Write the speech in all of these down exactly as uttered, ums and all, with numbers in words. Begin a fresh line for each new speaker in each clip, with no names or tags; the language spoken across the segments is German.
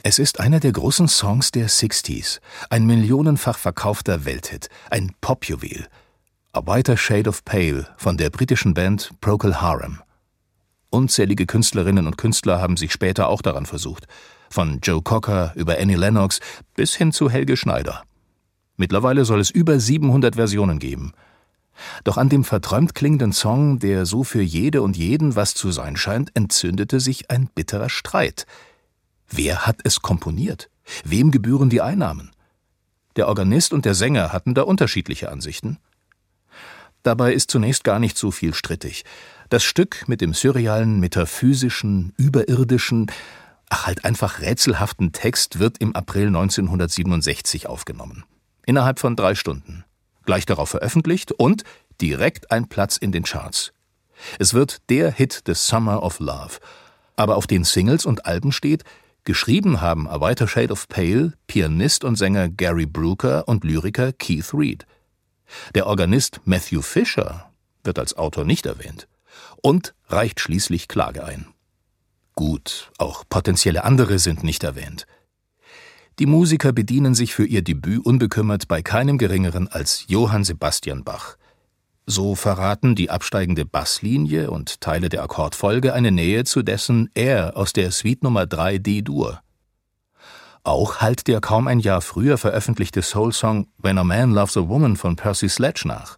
Es ist einer der großen Songs der Sixties, ein millionenfach verkaufter Welthit, ein Popjuwel. A Whiter Shade of Pale von der britischen Band Procol Harum. Unzählige Künstlerinnen und Künstler haben sich später auch daran versucht, von Joe Cocker über Annie Lennox bis hin zu Helge Schneider. Mittlerweile soll es über siebenhundert Versionen geben. Doch an dem verträumt klingenden Song, der so für jede und jeden was zu sein scheint, entzündete sich ein bitterer Streit. Wer hat es komponiert? Wem gebühren die Einnahmen? Der Organist und der Sänger hatten da unterschiedliche Ansichten. Dabei ist zunächst gar nicht so viel strittig. Das Stück mit dem surrealen, metaphysischen, überirdischen, ach halt einfach rätselhaften Text wird im April neunzehnhundertsiebenundsechzig aufgenommen. Innerhalb von drei Stunden. Gleich darauf veröffentlicht und direkt ein Platz in den Charts. Es wird der Hit des Summer of Love. Aber auf den Singles und Alben steht: Geschrieben haben A Whiter Shade of Pale Pianist und Sänger Gary Brooker und Lyriker Keith Reid. Der Organist Matthew Fisher wird als Autor nicht erwähnt und reicht schließlich Klage ein. Gut, auch potenzielle andere sind nicht erwähnt. Die Musiker bedienen sich für ihr Debüt unbekümmert bei keinem Geringeren als Johann Sebastian Bach. So verraten die absteigende Basslinie und Teile der Akkordfolge eine Nähe zu dessen Air aus der Suite Nummer drei D-Dur. Auch hallt der kaum ein Jahr früher veröffentlichte Soul-Song When a Man Loves a Woman von Percy Sledge nach.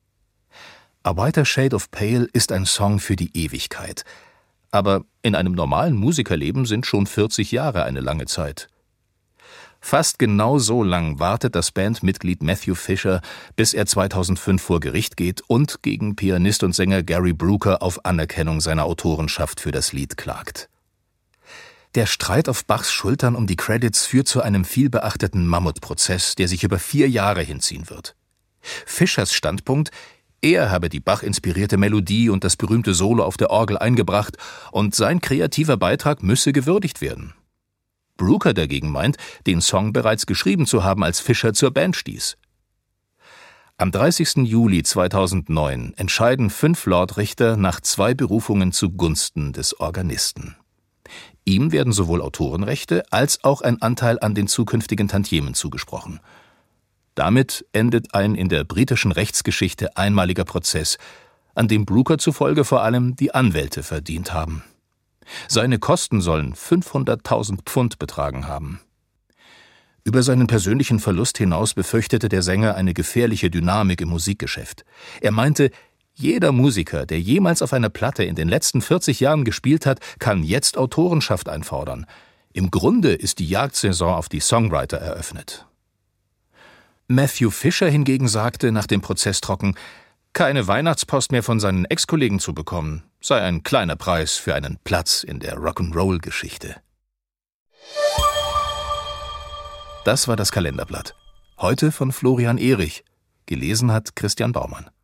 A Whiter Shade of Pale ist ein Song für die Ewigkeit. Aber in einem normalen Musikerleben sind schon vierzig Jahre eine lange Zeit. Fast genau so lang wartet das Bandmitglied Matthew Fisher, bis er zweitausendfünf vor Gericht geht und gegen Pianist und Sänger Gary Brooker auf Anerkennung seiner Autorenschaft für das Lied klagt. Der Streit auf Bachs Schultern um die Credits führt zu einem vielbeachteten Mammutprozess, der sich über vier Jahre hinziehen wird. Fischers Standpunkt: Er habe die Bach-inspirierte Melodie und das berühmte Solo auf der Orgel eingebracht und sein kreativer Beitrag müsse gewürdigt werden. Brooker dagegen meint, den Song bereits geschrieben zu haben, als Fisher zur Band stieß. Am dreißigsten Juli zweitausendneun entscheiden fünf Lordrichter nach zwei Berufungen zugunsten des Organisten. Ihm werden sowohl Autorenrechte als auch ein Anteil an den zukünftigen Tantiemen zugesprochen. Damit endet ein in der britischen Rechtsgeschichte einmaliger Prozess, an dem Brooker zufolge vor allem die Anwälte verdient haben. Seine Kosten sollen fünfhunderttausend Pfund betragen haben. Über seinen persönlichen Verlust hinaus befürchtete der Sänger eine gefährliche Dynamik im Musikgeschäft. Er meinte, jeder Musiker, der jemals auf einer Platte in den letzten vierzig Jahren gespielt hat, kann jetzt Autorenschaft einfordern. Im Grunde ist die Jagdsaison auf die Songwriter eröffnet. Matthew Fisher hingegen sagte nach dem Prozess trocken, keine Weihnachtspost mehr von seinen Ex-Kollegen zu bekommen, sei ein kleiner Preis für einen Platz in der Rock'n'Roll-Geschichte. Das war das Kalenderblatt. Heute von Florian Erich. Gelesen hat Christian Baumann.